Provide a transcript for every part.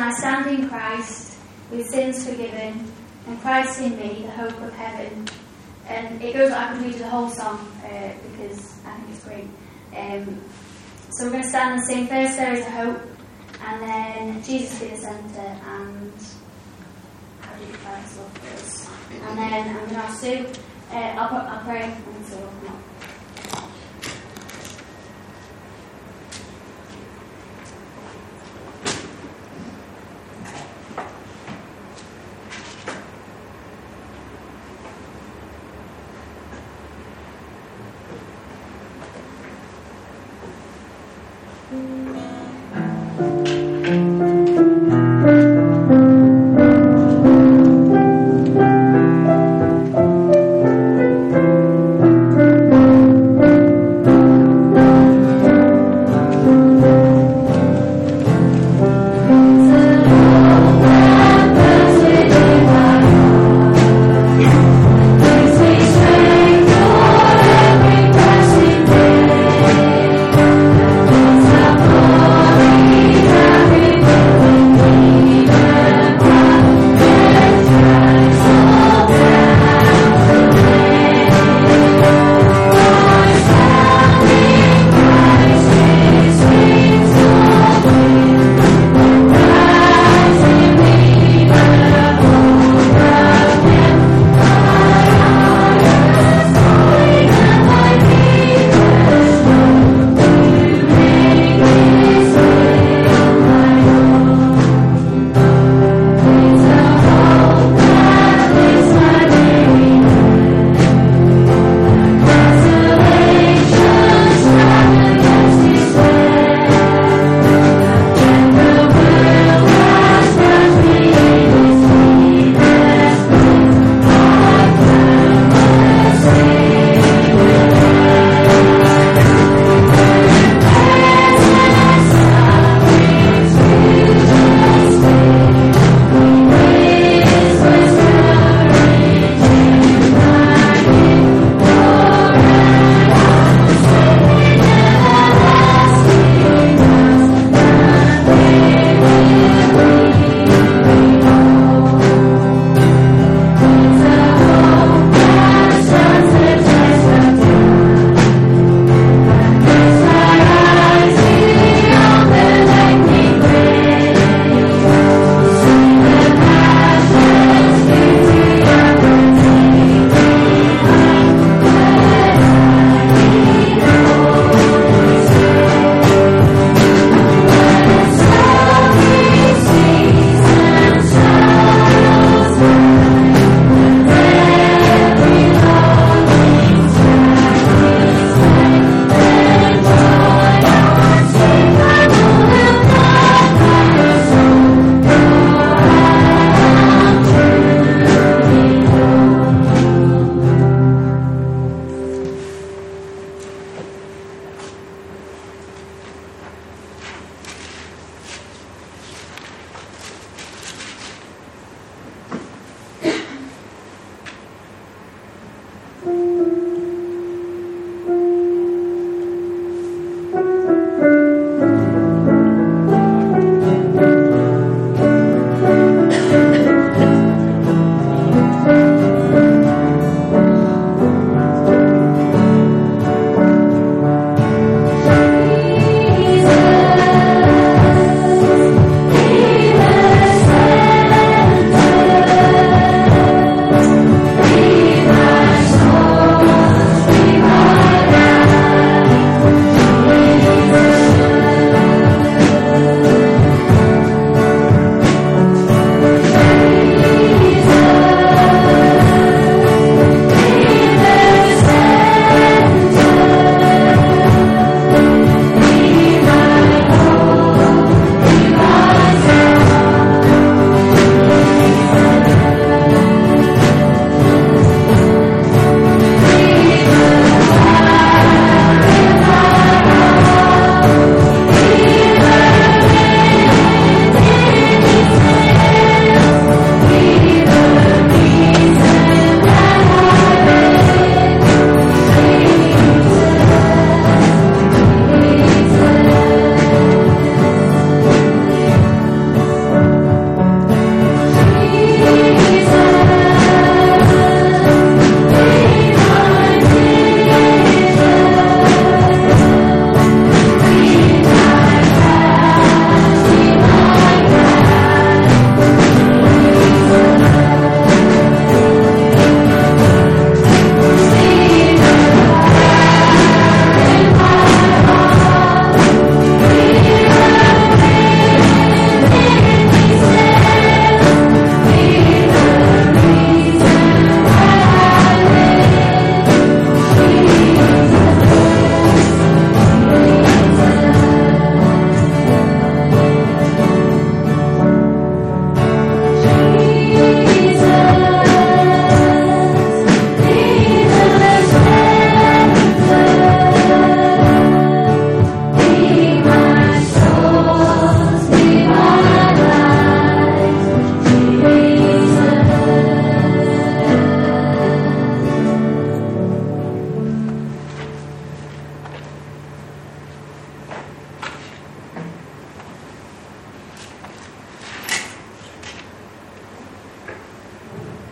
I stand in Christ, with sins forgiven, and Christ in me, the hope of heaven. And it goes, I could read the whole song because I think it's great. So we're going to stand and sing. First, there is a hope, and then Jesus be the centre, and how do you Christ love us? And then I'm going to ask Sue, I'll pray, and Sue will come up.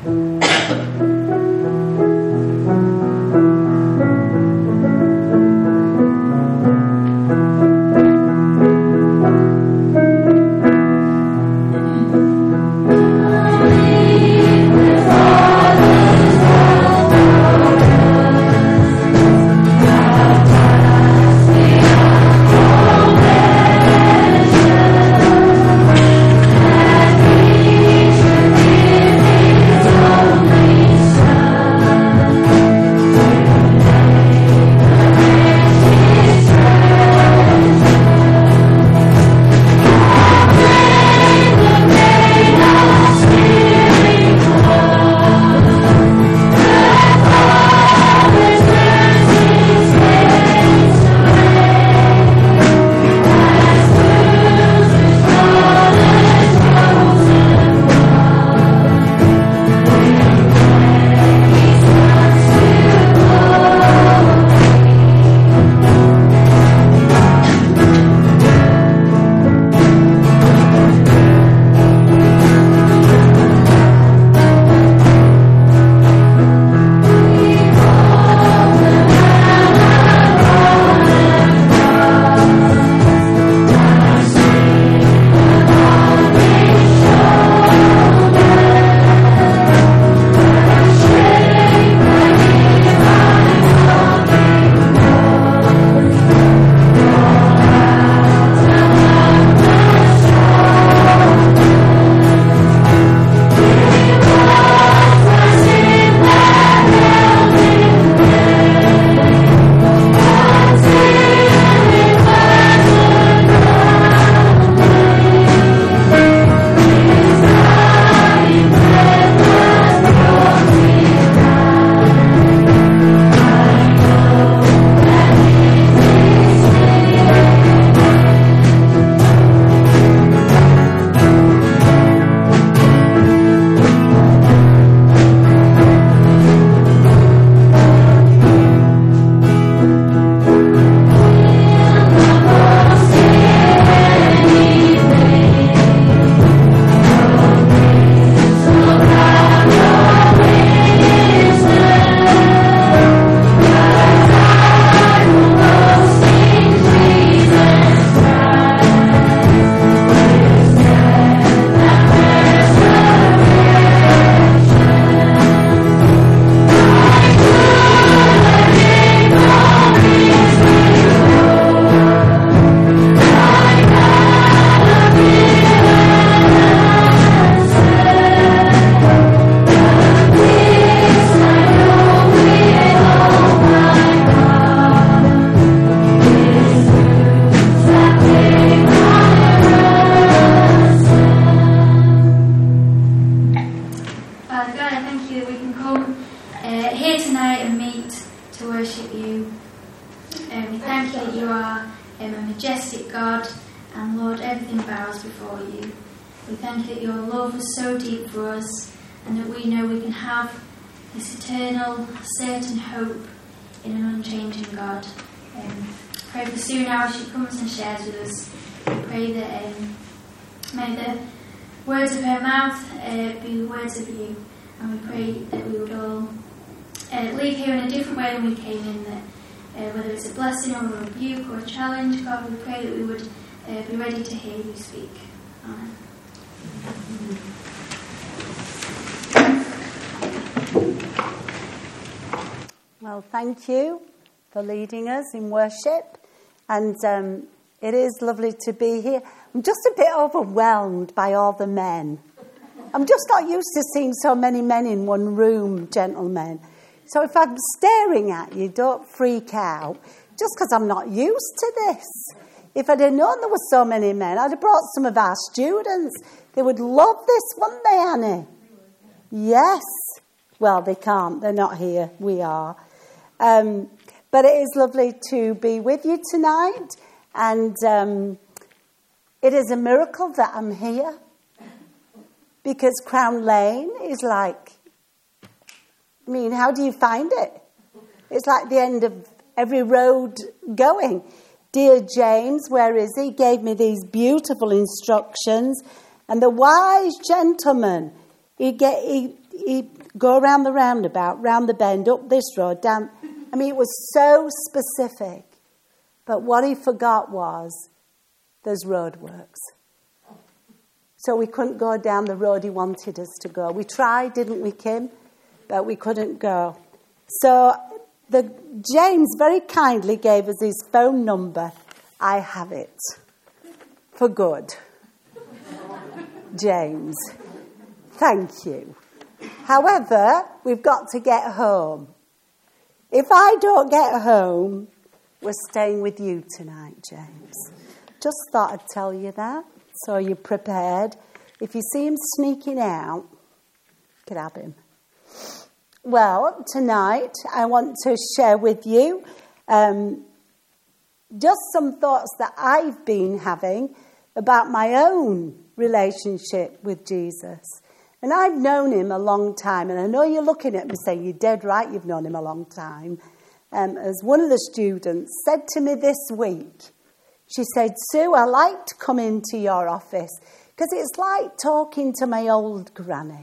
majestic God, and Lord, everything bows before you. We thank you that your love is so deep for us, and that we know we can have this eternal, certain hope in an unchanging God. Pray for Sue now as she comes and shares with us. We pray that may the words of her mouth be words of you, and we pray that we would all leave here in a different way than we came in, that whether it's a blessing or a rebuke or a challenge, God, we pray that we would be ready to hear you speak. Amen. Well, thank you for leading us in worship, and it is lovely to be here. I'm just a bit overwhelmed by all the men. I'm just not used to seeing so many men in one room, gentlemen. So if I'm staring at you, don't freak out, just because I'm not used to this. If I'd have known there were so many men, I'd have brought some of our students. They would love this, wouldn't they, Annie? Yes. Well, they can't. They're not here. We are. But it is lovely to be with you tonight. And it is a miracle that I'm here. Because Crown Lane is like, I mean, how do you find it? It's like the end of every road going. Dear James, where is he? Gave me these beautiful instructions. And the wise gentleman, he he'd go around the roundabout, round the bend, up this road, down. I mean, it was so specific. But what he forgot was there's roadworks. So we couldn't go down the road he wanted us to go. We tried, didn't we, Kim? But we couldn't go. So James very kindly gave us his phone number. I have it. For good. James. Thank you. However, we've got to get home. If I don't get home, we're staying with you tonight, James. Just thought I'd tell you that, so you're prepared. If you see him sneaking out, grab him. Well, tonight I want to share with you just some thoughts that I've been having about my own relationship with Jesus. And I've known him a long time, and I know you're looking at me saying, you're dead right, you've known him a long time. As one of the students said to me this week, she said, Sue, I like to come into your office because it's like talking to my old granny.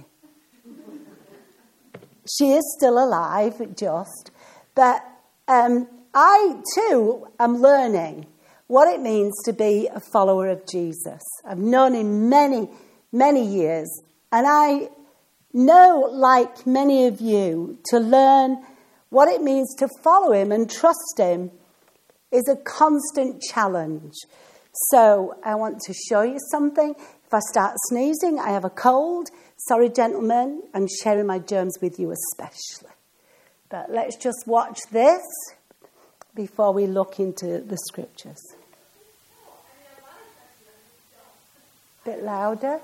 She is still alive, just. But I, too, am learning what it means to be a follower of Jesus. I've known him many, many years. And I know, like many of you, to learn what it means to follow him and trust him is a constant challenge. So I want to show you something. If I start sneezing, I have a cold. Sorry, gentlemen, I'm sharing my germs with you especially. But let's just watch this before we look into the scriptures. Bit louder.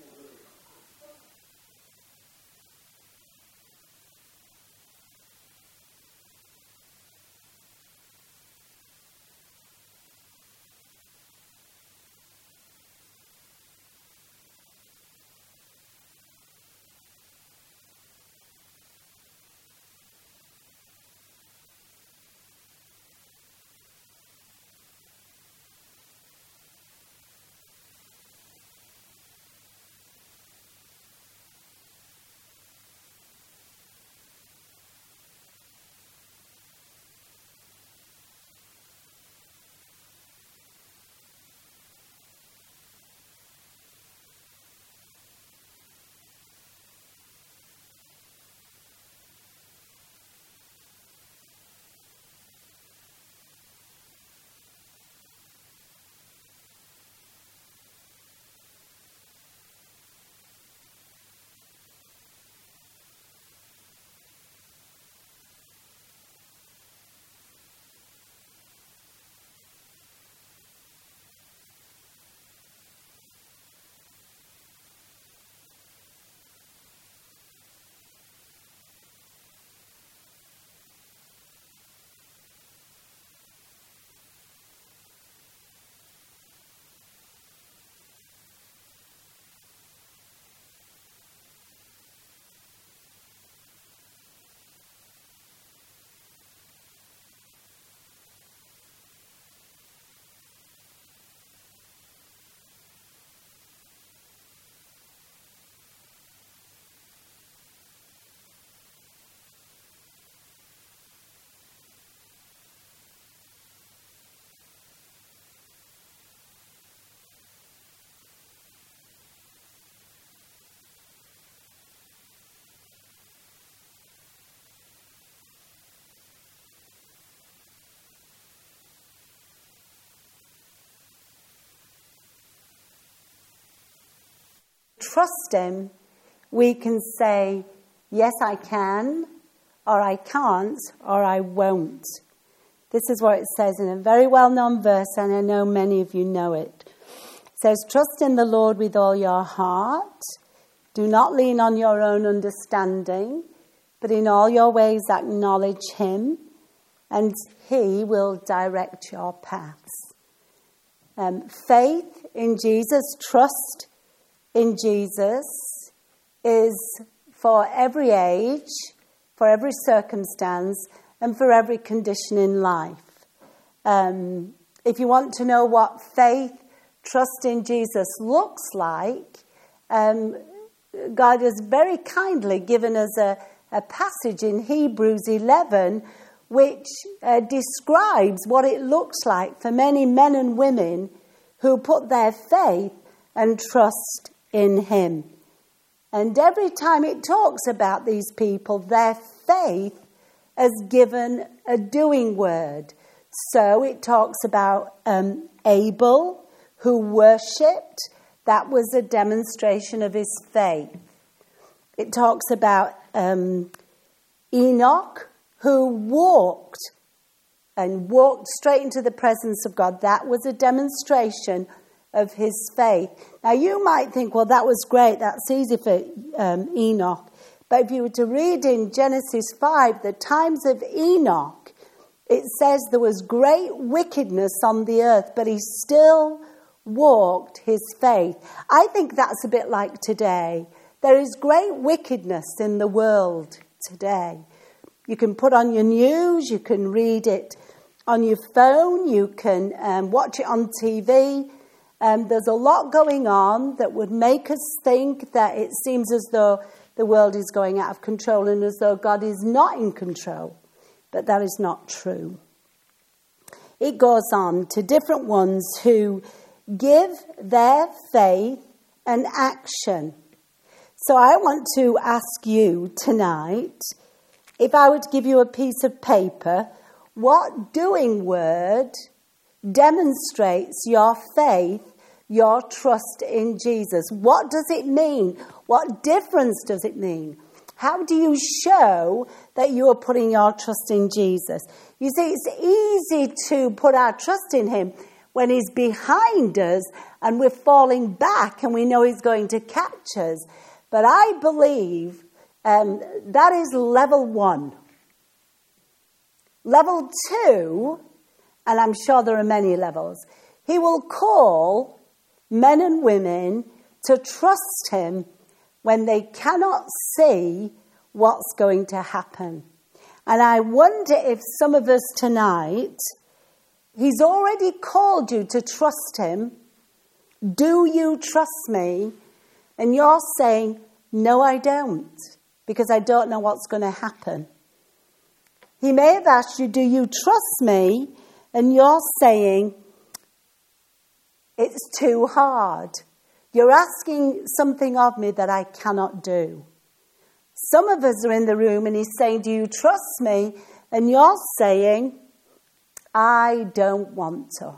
Trust him, we can say, yes, I can, or I can't, or I won't. This is what it says in a very well-known verse, and I know many of you know it. It says, trust in the Lord with all your heart. Do not lean on your own understanding, but in all your ways acknowledge him, and he will direct your paths. Faith in Jesus, trust in Jesus is for every age, for every circumstance, and for every condition in life. If you want to know what faith, trust in Jesus looks like, God has very kindly given us a passage in Hebrews 11 which describes what it looks like for many men and women who put their faith and trust in him. And every time it talks about these people, their faith has given a doing word. So it talks about Abel, who worshipped. That was a demonstration of his faith. It talks about Enoch, who walked straight into the presence of God. That was a demonstration of his faith. Now you might think, well, that was great. That's easy for Enoch. But if you were to read in Genesis 5, the times of Enoch, it says there was great wickedness on the earth, but he still walked his faith. I think that's a bit like today. There is great wickedness in the world today. You can put on your news, you can read it on your phone, you can watch it on TV. There's a lot going on that would make us think that it seems as though the world is going out of control and as though God is not in control. But that is not true. It goes on to different ones who give their faith an action. So I want to ask you tonight, if I were to give you a piece of paper, what doing word demonstrates your faith, your trust in Jesus? What does it mean? What difference does it mean? How do you show that you are putting your trust in Jesus? You see, it's easy to put our trust in him when he's behind us and we're falling back and we know he's going to catch us. But I believe that is level 1. Level 2, and I'm sure there are many levels, he will call men and women to trust him when they cannot see what's going to happen. And I wonder if some of us tonight, he's already called you to trust him. Do you trust me? And you're saying, no, I don't, because I don't know what's going to happen. He may have asked you, do you trust me? And you're saying, it's too hard. You're asking something of me that I cannot do. Some of us are in the room and he's saying, do you trust me? And you're saying, I don't want to.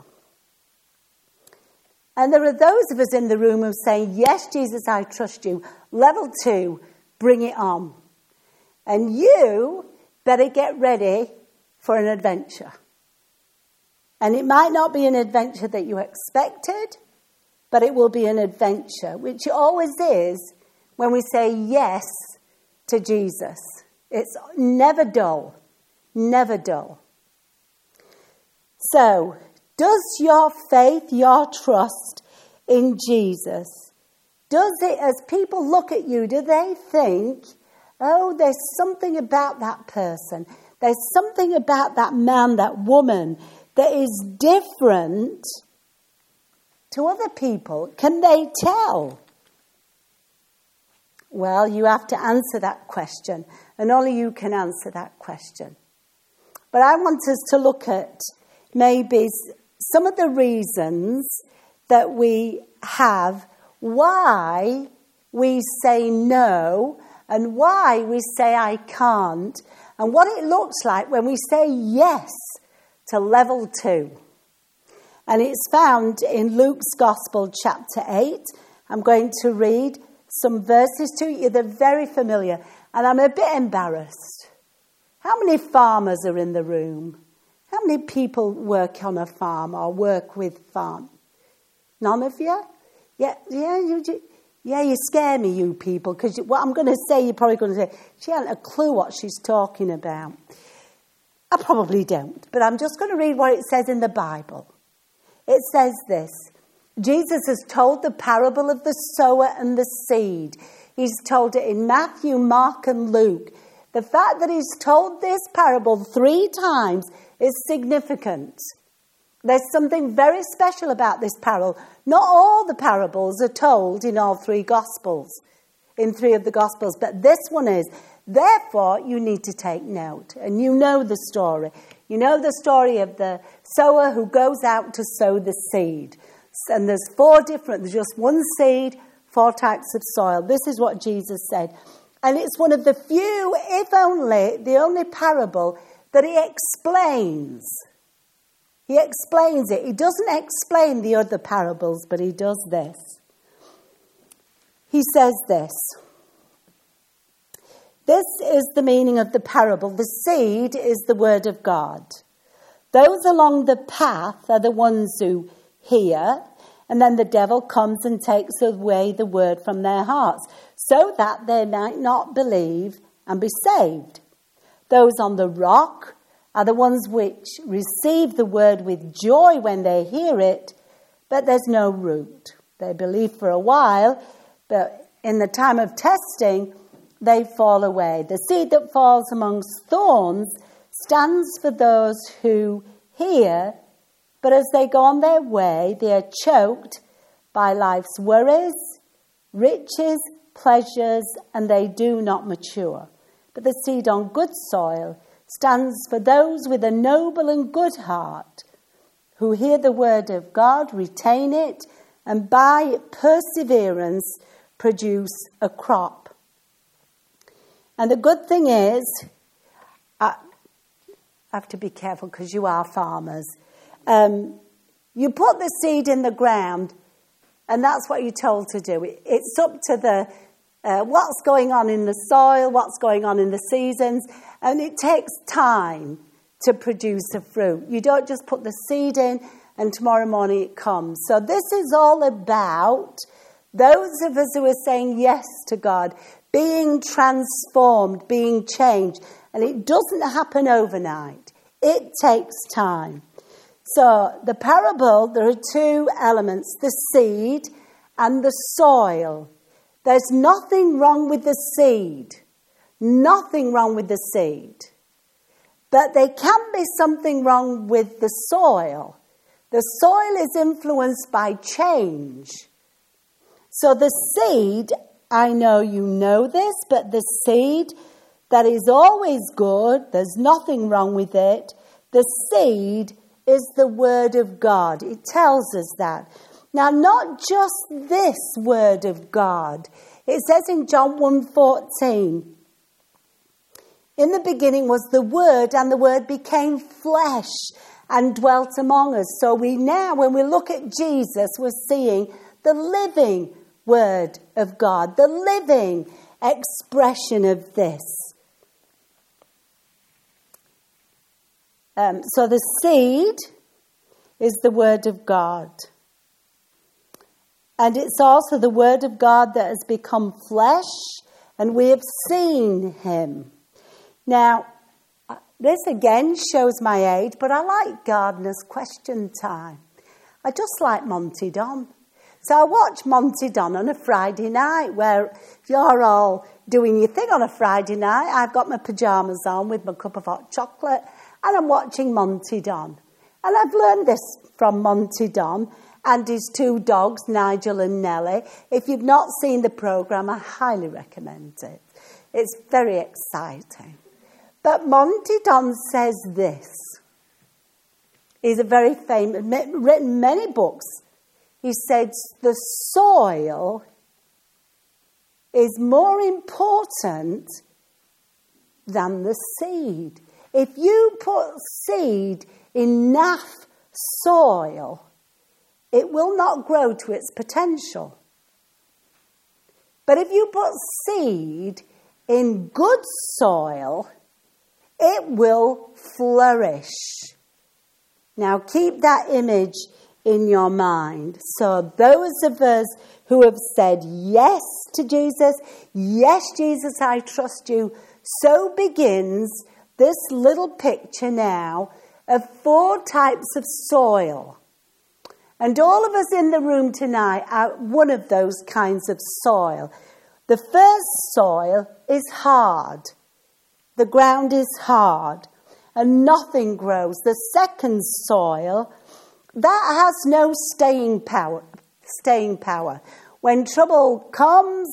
And there are those of us in the room who are saying, yes, Jesus, I trust you. Level 2, bring it on. And you better get ready for an adventure. And it might not be an adventure that you expected, but it will be an adventure, which it always is when we say yes to Jesus. It's never dull, never dull. So, does your faith, your trust in Jesus, does it, as people look at you, do they think, oh, there's something about that person, there's something about that man, that woman, that is different to other people? Can they tell? Well, you have to answer that question, and only you can answer that question. But I want us to look at maybe some of the reasons that we have why we say no and why we say I can't, and what it looks like when we say yes to level 2. And it's found in Luke's Gospel, chapter 8. I'm going to read some verses to you. They're very familiar, and I'm a bit embarrassed. How many farmers are in the room? How many people work on a farm or work with farm? None of you? Yeah, you scare me, you people, because what I'm going to say, you're probably going to say, she hasn't a clue what she's talking about. I probably don't, but I'm just going to read what it says in the Bible. It says this: Jesus has told the parable of the sower and the seed. He's told it in Matthew, Mark, and Luke. The fact that he's told this parable 3 times is significant. There's something very special about this parable. Not all the parables are told in all 3 Gospels. in 3 of the Gospels, but this one is. Therefore, you need to take note. And you know the story. You know the story of the sower who goes out to sow the seed. And there's there's just one seed, 4 types of soil. This is what Jesus said. And it's one of the few, if only, the only parable that he explains. He explains it. He doesn't explain the other parables, but he does this. He says this. This is the meaning of the parable. The seed is the word of God. Those along the path are the ones who hear, and then the devil comes and takes away the word from their hearts, so that they might not believe and be saved. Those on the rock are the ones which receive the word with joy when they hear it, but there's no root. They believe for a while, but in the time of testing, they fall away. The seed that falls amongst thorns stands for those who hear, but as they go on their way, they are choked by life's worries, riches, pleasures, and they do not mature. But the seed on good soil stands for those with a noble and good heart, who hear the word of God, retain it, and by perseverance produce a crop. And the good thing is, I have to be careful because you are farmers. You put the seed in the ground, and that's what you're told to do. It's up to the what's going on in the soil, what's going on in the seasons, and it takes time to produce a fruit. You don't just put the seed in and tomorrow morning it comes. So this is all about those of us who are saying yes to God, being transformed, being changed. And it doesn't happen overnight. It takes time. So the parable, there are 2 elements, the seed and the soil. There's nothing wrong with the seed. Nothing wrong with the seed. But there can be something wrong with the soil. The soil is influenced by change. So the seed, I know you know this, but the seed that is always good, there's nothing wrong with it. The seed is the word of God. It tells us that. Now, not just this word of God. It says in John 1:14, in the beginning was the Word, and the Word became flesh and dwelt among us. So we now, when we look at Jesus, we're seeing the living Word of God, the living expression of this. So the seed is the Word of God. And it's also the Word of God that has become flesh, and we have seen him. Now, this again shows my age, but I like Gardener's Question Time. I just like Monty Don. So I watch Monty Don on a Friday night, where you're all doing your thing on a Friday night. I've got my pyjamas on with my cup of hot chocolate, and I'm watching Monty Don. And I've learned this from Monty Don and his 2 dogs, Nigel and Nellie. If you've not seen the programme, I highly recommend it. It's very exciting. But Monty Don says this. He's a very famous, written many books. He says the soil is more important than the seed. If you put seed in naff soil, it will not grow to its potential. But if you put seed in good soil, it will flourish. Now keep that image in your mind. So those of us who have said yes to Jesus, yes, Jesus, I trust you, so begins this little picture now of 4 types of soil. And all of us in the room tonight are one of those kinds of soil. The first soil is hard. The ground is hard and nothing grows. The second soil, that has no staying power. When trouble comes,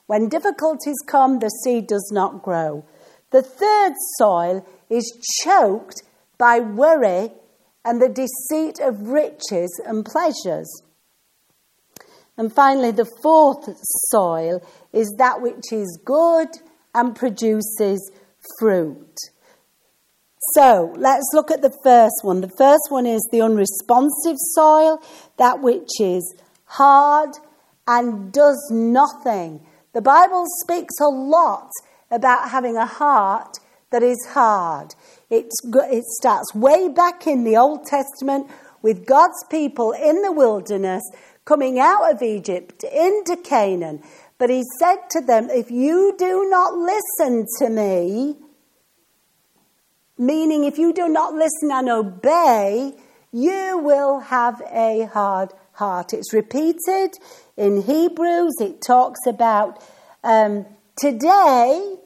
When difficulties come, the seed does not grow. The third soil is choked by worry and the deceit of riches and pleasures. And finally, the fourth soil is that which is good and produces fruit. So let's look at the first one. The first one is the unresponsive soil, that which is hard and does nothing. The Bible speaks a lot about having a heart that is hard. It starts way back in the Old Testament with God's people in the wilderness coming out of Egypt into Canaan. But he said to them, if you do not listen to me, meaning if you do not listen and obey, you will have a hard heart. It's repeated in Hebrews. It talks about today.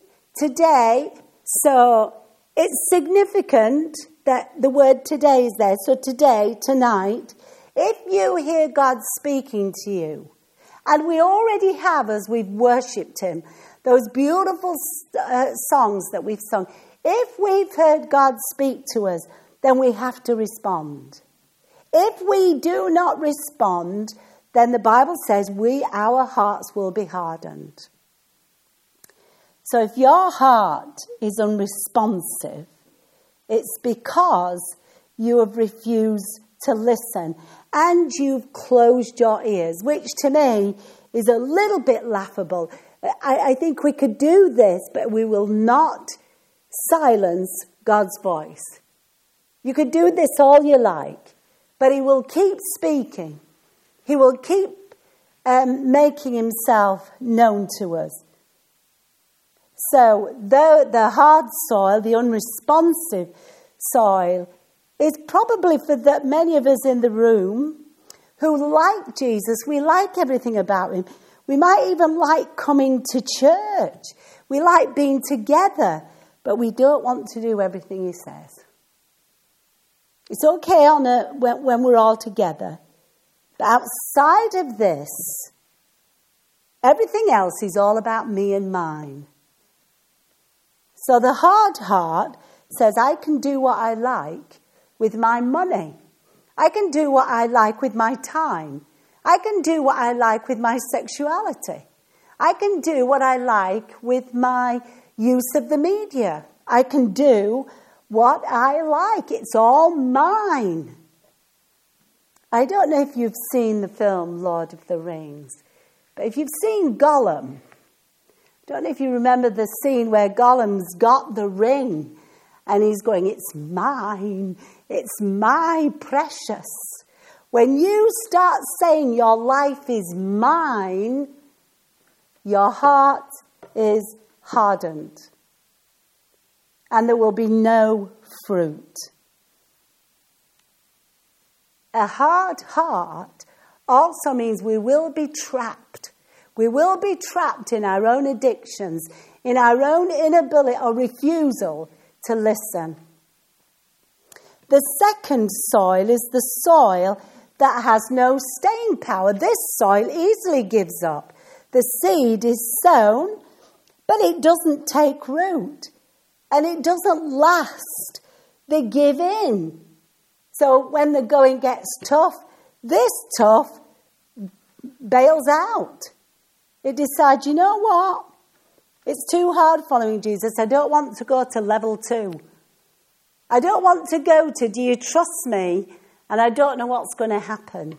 So it's significant that the word today is there. So today, tonight, if you hear God speaking to you, and we already have as we've worshipped him, those beautiful songs that we've sung, if we've heard God speak to us, then we have to respond. If we do not respond, then the Bible says our hearts will be hardened. So if your heart is unresponsive, it's because you have refused to listen and you've closed your ears, which to me is a little bit laughable. I think we could do this, but we will not silence God's voice. You could do this all you like, but he will keep speaking. He will keep making himself known to us. So the hard soil, the unresponsive soil, is probably for many of us in the room who like Jesus. We like everything about him. We might even like coming to church. We like being together, but we don't want to do everything he says. It's okay when we're all together. But outside of this, everything else is all about me and mine. So the hard heart says, I can do what I like with my money. I can do what I like with my time. I can do what I like with my sexuality. I can do what I like with my use of the media. I can do what I like. It's all mine. I don't know if you've seen the film Lord of the Rings, but if you've seen Gollum, I don't know if you remember the scene where Gollum's got the ring and he's going, it's mine, it's my precious. When you start saying your life is mine, your heart is hardened and there will be no fruit. A hard heart also means we will be trapped. We will be trapped in our own addictions, in our own inability or refusal to listen. The second soil is the soil that has no staying power. This soil easily gives up. The seed is sown, but it doesn't take root. And it doesn't last. They give in. So when the going gets tough, this tough bails out. It decides, you know what? It's too hard following Jesus. I don't want to go to level 2. I don't want to go to, do you trust me? And I don't know what's going to happen.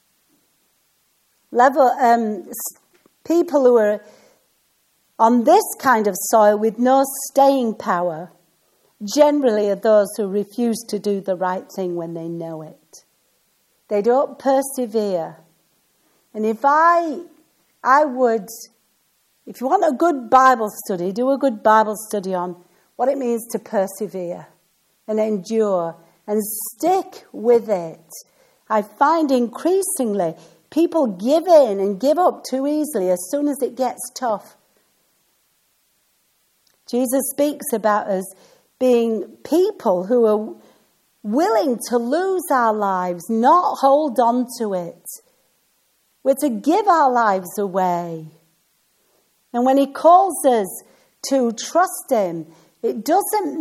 People who are on this kind of soil with no staying power generally are those who refuse to do the right thing when they know it. They don't persevere. And if you want a good Bible study, do a good Bible study on what it means to persevere and endure and stick with it. I find increasingly people give in and give up too easily as soon as it gets tough. Jesus speaks about us being people who are willing to lose our lives, not hold on to it. We're to give our lives away. And when he calls us to trust him, it does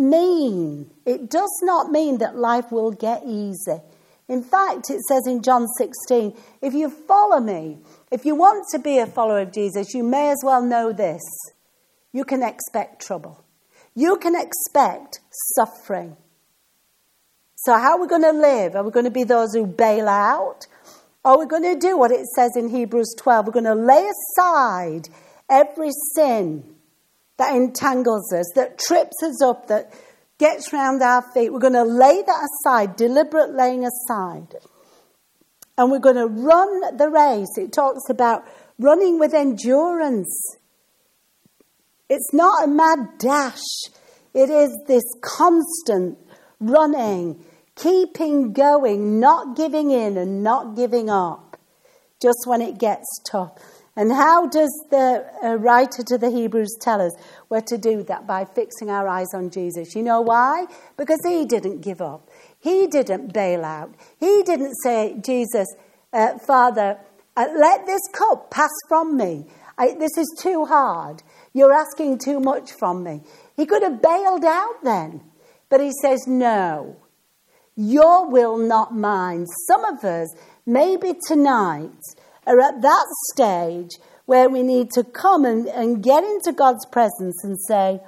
not mean that life will get easy. In fact, it says in John 16, if you follow me, if you want to be a follower of Jesus, you may as well know this. You can expect trouble. You can expect suffering. So how are we going to live? Are we going to be those who bail out? Or are we going to do what it says in Hebrews 12? We're going to lay aside every sin that entangles us, that trips us up, that gets round our feet. We're going to lay that aside, deliberate laying aside. And we're going to run the race. It talks about running with endurance. It's not a mad dash. It is this constant running, keeping going, not giving in and not giving up, just when it gets tough. And how does the writer to the Hebrews tell us we're to do that? By fixing our eyes on Jesus. You know why? Because he didn't give up. He didn't bail out. He didn't say, Jesus, Father, let this cup pass from me. This is too hard. You're asking too much from me. He could have bailed out then. But he says, no, your will, not mine. Some of us, maybe tonight, are at that stage where we need to come and get into God's presence and say,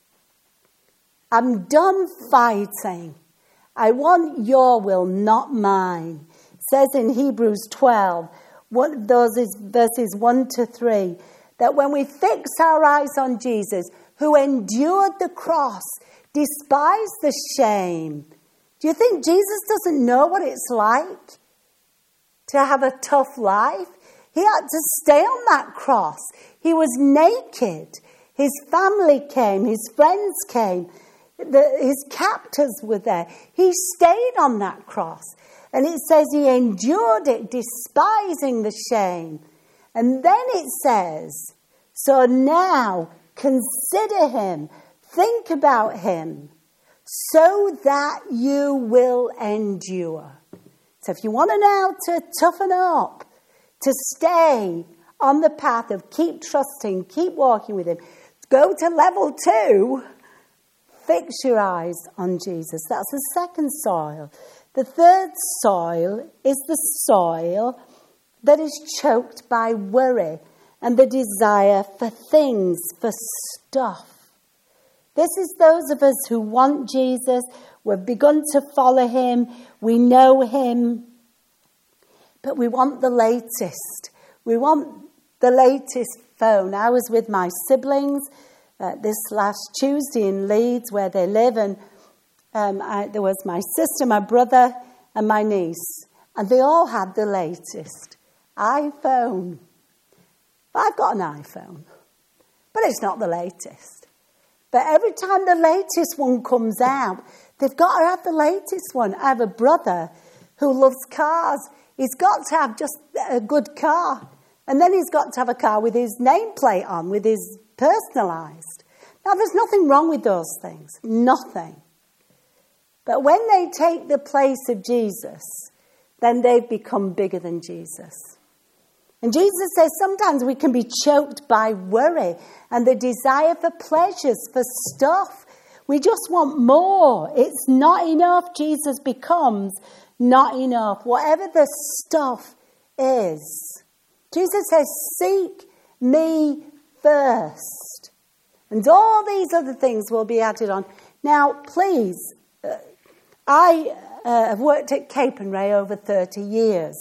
I'm done fighting. I want your will, not mine. It says in Hebrews 12, verses 1 to 3, that when we fix our eyes on Jesus, who endured the cross, despised the shame. Do you think Jesus doesn't know what it's like to have a tough life? He had to stay on that cross. He was naked. His family came. His friends came. His captors were there. He stayed on that cross. And it says he endured it, despising the shame. And then it says, so now consider him, think about him, so that you will endure. So if you want to now to toughen up, to stay on the path of keep trusting, keep walking with him, go to level 2, fix your eyes on Jesus. That's the second soil. The third soil is the soil that is choked by worry and the desire for things, for stuff. This is those of us who want Jesus. We've begun to follow him. We know him. But we want the latest. We want the latest phone. I was with my siblings this last Tuesday in Leeds, where they live, and there was my sister, my brother, and my niece, and they all had the latest iPhone. I've got an iPhone, but it's not the latest. But every time the latest one comes out, they've got to have the latest one. I have a brother who loves cars. He's got to have just a good car. And then he's got to have a car with his nameplate on, with his personalised. Now, there's nothing wrong with those things. Nothing. But when they take the place of Jesus, then they've become bigger than Jesus. And Jesus says sometimes we can be choked by worry and the desire for pleasures, for stuff. We just want more. It's not enough. Jesus becomes not enough. Whatever the stuff is. Jesus says, seek me first. And all these other things will be added on. Now, please, I have worked at Capernwray over 30 years.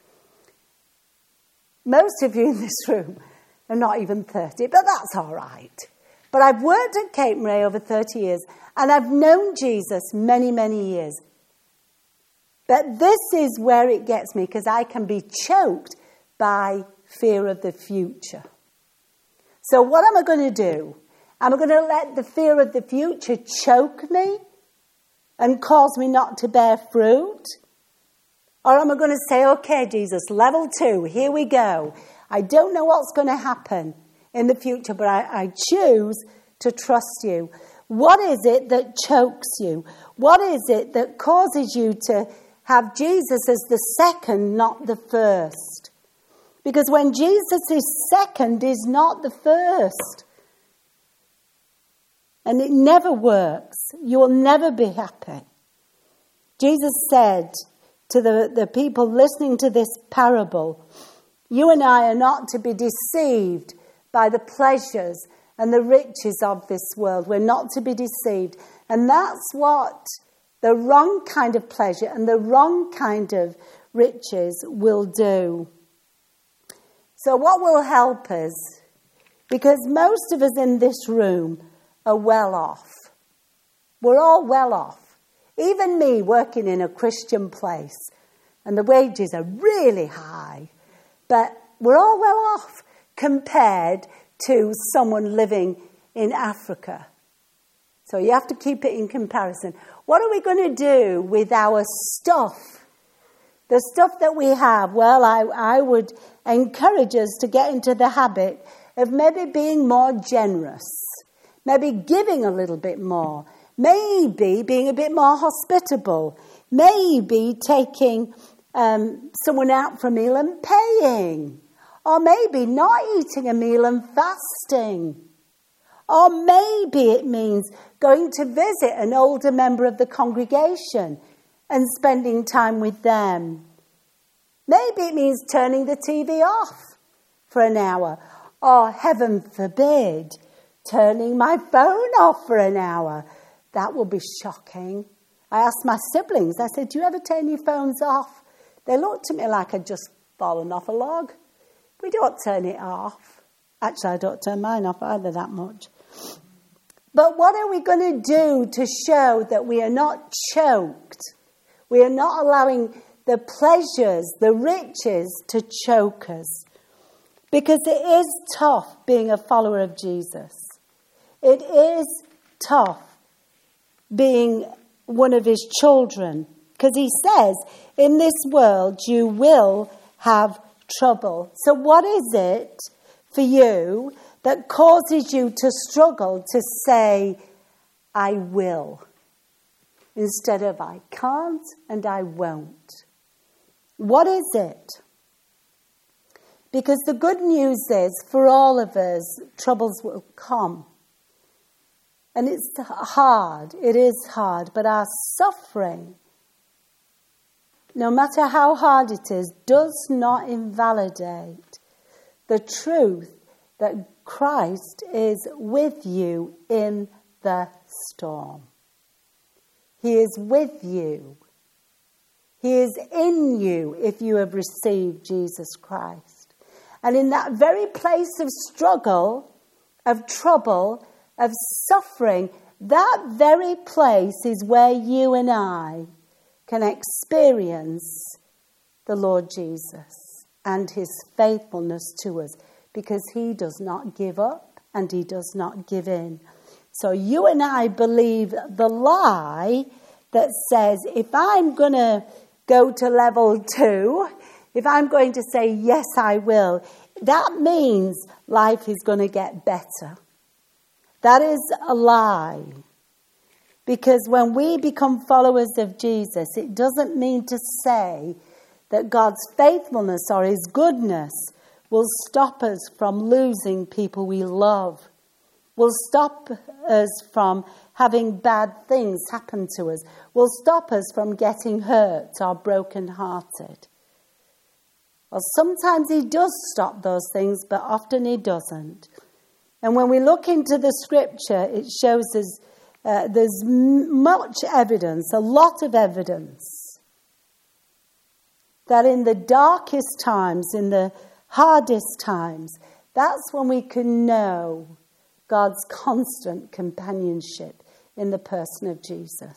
Most of you in this room are not even 30, but that's all right. But I've worked at Capernwray over 30 years, and I've known Jesus many, many years. But this is where it gets me, because I can be choked by fear of the future. So what am I going to do? Am I going to let the fear of the future choke me and cause me not to bear fruit? Or am I going to say, okay, Jesus, level 2, here we go. I don't know what's going to happen in the future, but I choose to trust you. What is it that chokes you? What is it that causes you to have Jesus as the second, not the first? Because when Jesus is second is not the first. And it never works. You will never be happy. Jesus said to the people listening to this parable, you and I are not to be deceived by the pleasures and the riches of this world. We're not to be deceived. And that's what the wrong kind of pleasure and the wrong kind of riches will do. So what will help us? Because most of us in this room are well off. We're all well off. Even me working in a Christian place. And the wages are really high. But we're all well off compared to someone living in Africa. So you have to keep it in comparison. What are we going to do with our stuff? The stuff that we have? Well, I would encourage us to get into the habit of maybe being more generous. Maybe giving a little bit more. Maybe being a bit more hospitable. Maybe taking someone out for a meal and paying. Or maybe not eating a meal and fasting. Or maybe it means going to visit an older member of the congregation and spending time with them. Maybe it means turning the TV off for an hour. Or, heaven forbid, turning my phone off for an hour. That will be shocking. I asked my siblings, I said, do you ever turn your phones off? They looked at me like I'd just fallen off a log. We don't turn it off. Actually, I don't turn mine off either that much. But what are we going to do to show that we are not choked? We are not allowing the pleasures, the riches to choke us. Because it is tough being a follower of Jesus. It is tough being one of his children. Because he says, in this world you will have trouble. So what is it for you that causes you to struggle to say, I will, instead of I can't and I won't? What is it? Because the good news is, for all of us, troubles will come. And it's hard, it is hard, but our suffering, no matter how hard it is, does not invalidate the truth that Christ is with you in the storm. He is with you. He is in you if you have received Jesus Christ. And in that very place of struggle, of trouble, of suffering, that very place is where you and I can experience the Lord Jesus and his faithfulness to us, because he does not give up and he does not give in. So you and I believe the lie that says, if I'm going to go to level 2, if I'm going to say, yes, I will, that means life is going to get better. That is a lie. Because when we become followers of Jesus, it doesn't mean to say that God's faithfulness or his goodness will stop us from losing people we love, will stop us from having bad things happen to us, will stop us from getting hurt or broken-hearted. Well, sometimes he does stop those things, but often he doesn't. And when we look into the scripture, it shows us there's much evidence, a lot of evidence, that in the darkest times, in the hardest times, that's when we can know God's constant companionship in the person of Jesus.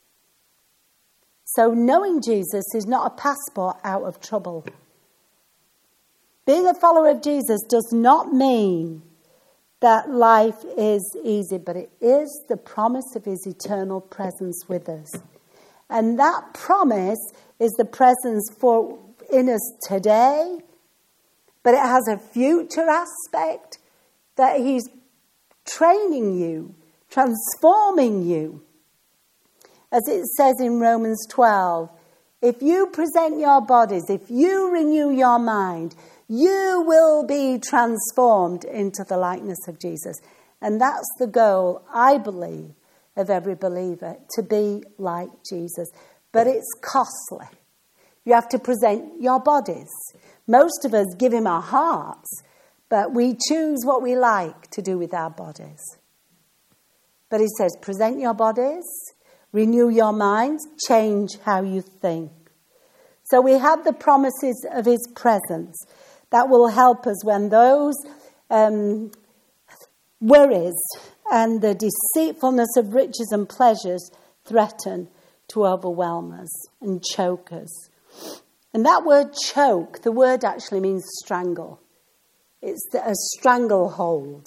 So knowing Jesus is not a passport out of trouble. Being a follower of Jesus does not mean that life is easy, but it is the promise of his eternal presence with us. And that promise is the presence in us today, but it has a future aspect that he's training you, transforming you. As it says in Romans 12, if you present your bodies, if you renew your mind, You will be transformed into the likeness of Jesus. And that's the goal, I believe, of every believer, to be like Jesus. But it's costly. You have to present your bodies. Most of us give him our hearts, but we choose what we like to do with our bodies. But he says, present your bodies, renew your minds, change how you think. So we have the promises of his presence that will help us when those worries and the deceitfulness of riches and pleasures threaten to overwhelm us and choke us. And that word choke, the word actually means strangle. It's a stranglehold.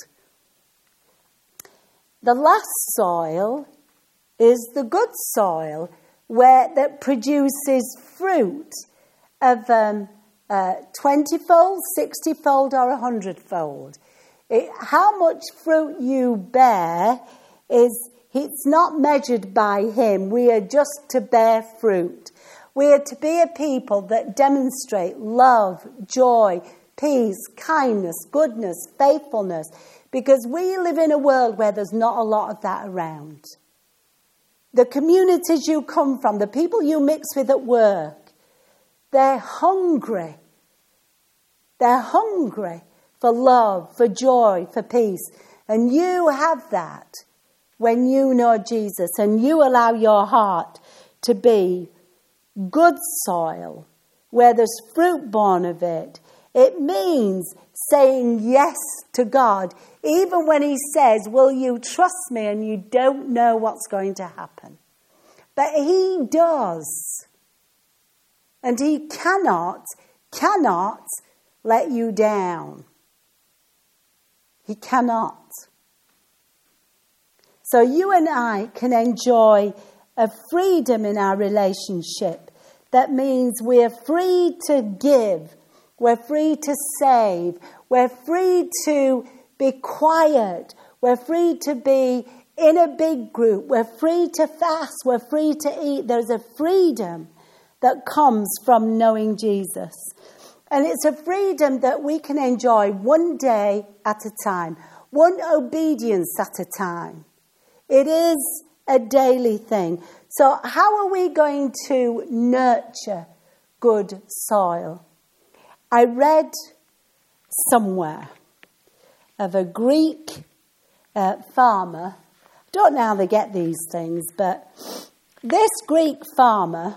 The last soil is the good soil that produces fruit of 20-fold, 60-fold or 100-fold. How much fruit you bear it's not measured by him. We are just to bear fruit. We are to be a people that demonstrate love, joy, peace, kindness, goodness, faithfulness, because we live in a world where there's not a lot of that around. The communities you come from, the people you mix with at work, they're hungry. They're hungry for love, for joy, for peace. And you have that when you know Jesus and you allow your heart to be good soil, where there's fruit born of it. It means saying yes to God, even when he says, will you trust me, and you don't know what's going to happen. But he does. And he cannot let you down. He cannot. So you and I can enjoy a freedom in our relationship. That means we're free to give. We're free to save. We're free to be quiet. We're free to be in a big group. We're free to fast. We're free to eat. There's a freedom that comes from knowing Jesus. And it's a freedom that we can enjoy one day at a time, one obedience at a time. It is a daily thing. So how are we going to nurture good soil? I read somewhere of a Greek farmer. I don't know how they get these things, but this Greek farmer,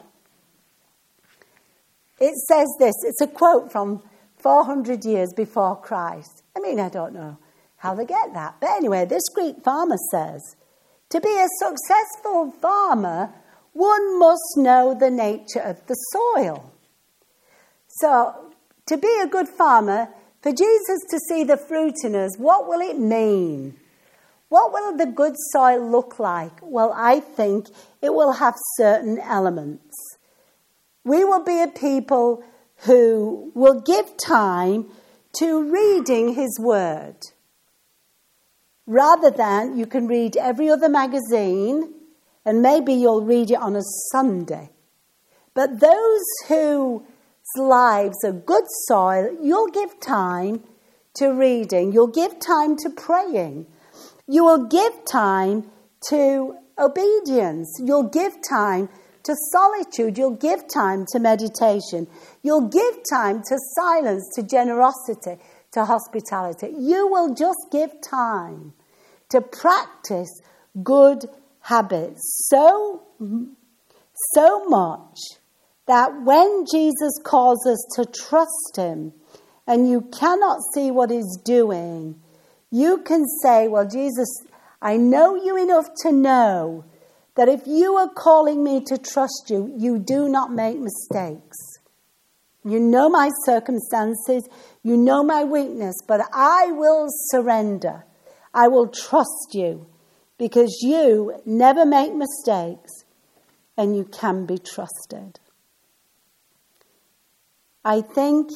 it says this. It's a quote from 400 years before Christ. I mean, I don't know how they get that. But anyway, this Greek farmer says, to be a successful farmer, one must know the nature of the soil. So, to be a good farmer, for Jesus to see the fruit in us, what will it mean? What will the good soil look like? Well, I think it will have certain elements. We will be a people who will give time to reading his word. Rather than you can read every other magazine and maybe you'll read it on a Sunday. But those whose lives are good soil, you'll give time to reading. You'll give time to praying. You will give time to obedience. You'll give time to solitude. You'll give time to meditation. You'll give time to silence, to generosity, to hospitality. You will just give time to practice good habits so much that when Jesus calls us to trust him and you cannot see what he's doing, you can say, well, Jesus, I know you enough to know that if you are calling me to trust you, you do not make mistakes. You know my circumstances, you know my weakness, but I will surrender. I will trust you because you never make mistakes and you can be trusted. I think,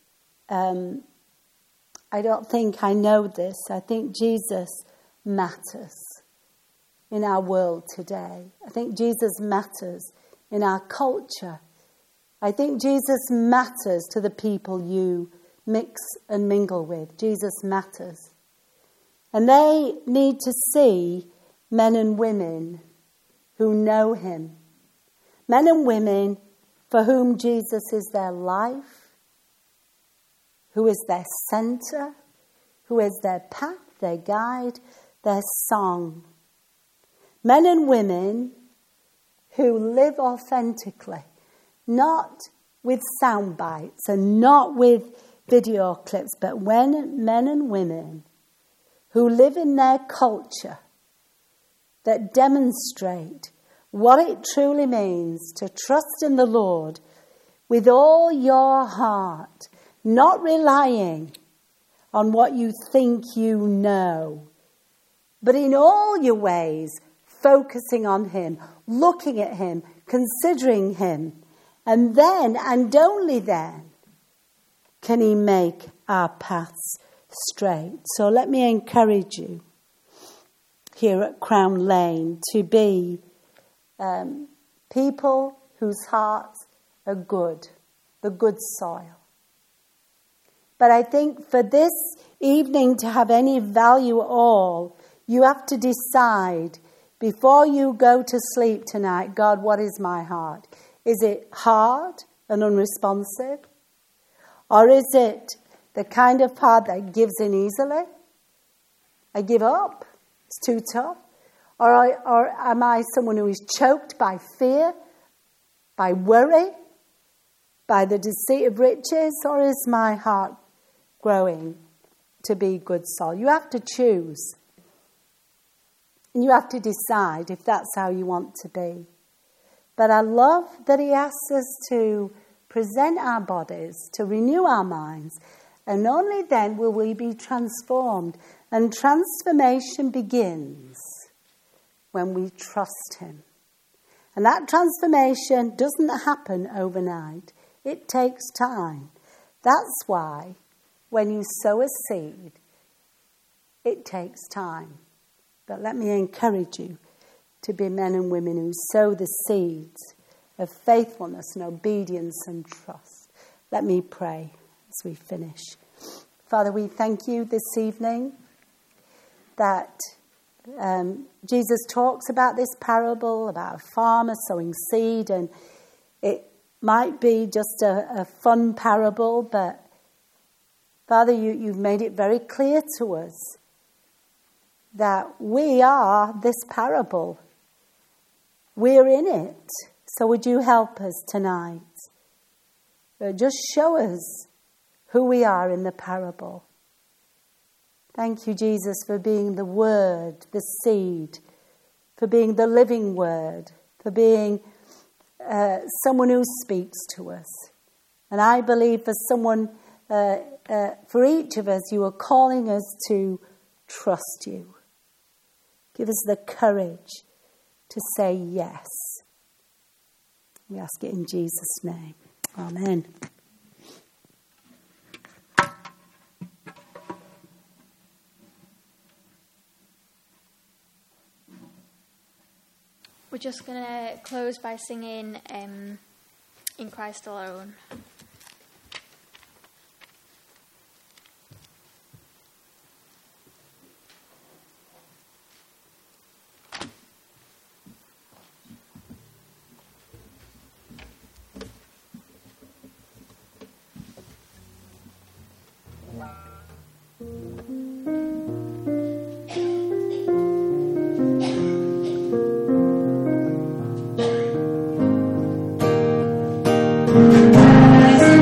I don't think I know this. I think Jesus matters in our world today. I think Jesus matters in our culture. I think Jesus matters to the people you mix and mingle with. Jesus matters. And they need to see men and women who know him. Men and women for whom Jesus is their life, who is their centre, who is their path, their guide, their song. Men and women who live authentically, not with sound bites and not with video clips, but when men and women who live in their culture that demonstrate what it truly means to trust in the Lord with all your heart, not relying on what you think you know, but in all your ways, focusing on him, looking at him, considering him, and then, and only then, can he make our paths straight. So let me encourage you here at Crown Lane to be people whose hearts are good, the good soil. But I think for this evening to have any value at all, you have to decide before you go to sleep tonight, God, what is my heart? Is it hard and unresponsive? Or is it the kind of heart that gives in easily? I give up. It's too tough. Or am I someone who is choked by fear, by worry, by the deceit of riches? Or is my heart growing to be good soul? You have to choose. And you have to decide if that's how you want to be. But I love that he asks us to present our bodies, to renew our minds, and only then will we be transformed. And transformation begins when we trust him. And that transformation doesn't happen overnight. It takes time. That's why when you sow a seed, it takes time. But let me encourage you to be men and women who sow the seeds of faithfulness and obedience and trust. Let me pray as we finish. Father, we thank you this evening that Jesus talks about this parable, about a farmer sowing seed, and it might be just a fun parable, but Father, you've made it very clear to us that we are this parable. We're in it. So would you help us tonight? Just show us who we are in the parable. Thank you, Jesus, for being the Word, the seed, for being the living Word, for being someone who speaks to us. And I believe for someone, for each of us, you are calling us to trust you. Give us the courage to say yes. We ask it in Jesus' name. Amen. We're just going to close by singing In Christ Alone. Christ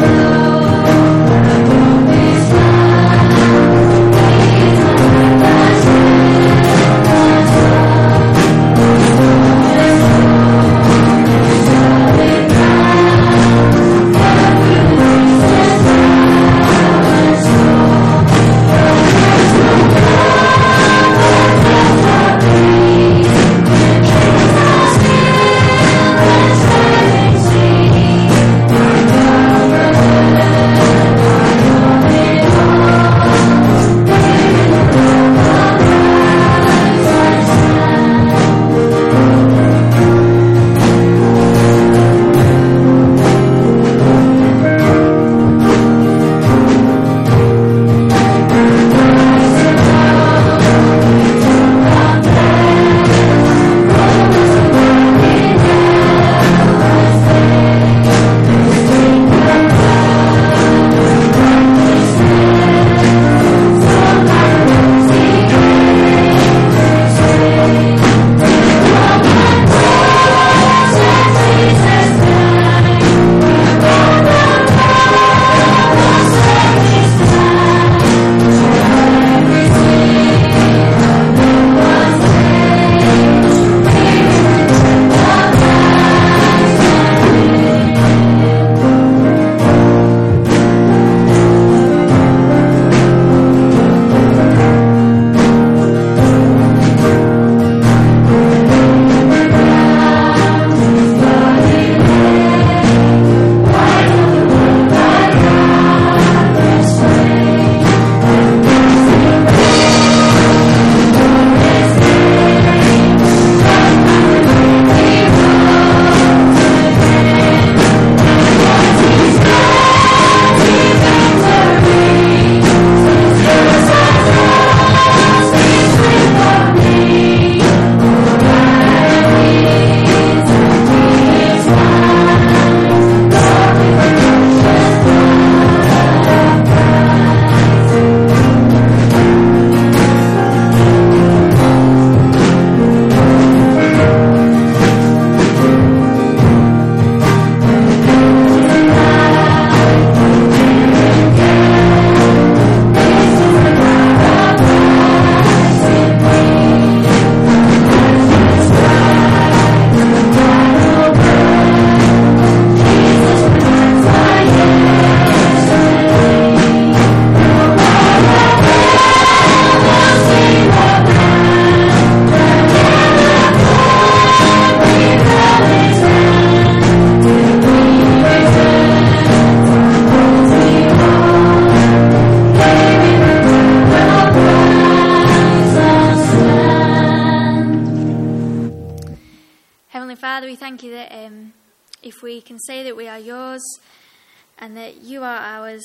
Father, we thank you that if we can say that we are yours and that you are ours,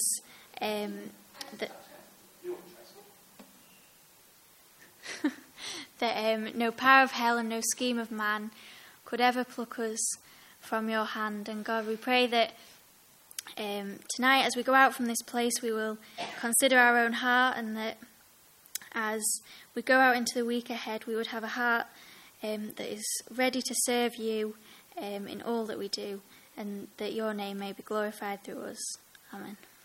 that no power of hell and no scheme of man could ever pluck us from your hand. And God, we pray that tonight as we go out from this place, we will consider our own heart, and that as we go out into the week ahead, we would have a heart that is ready to serve you in all that we do, and that your name may be glorified through us. Amen.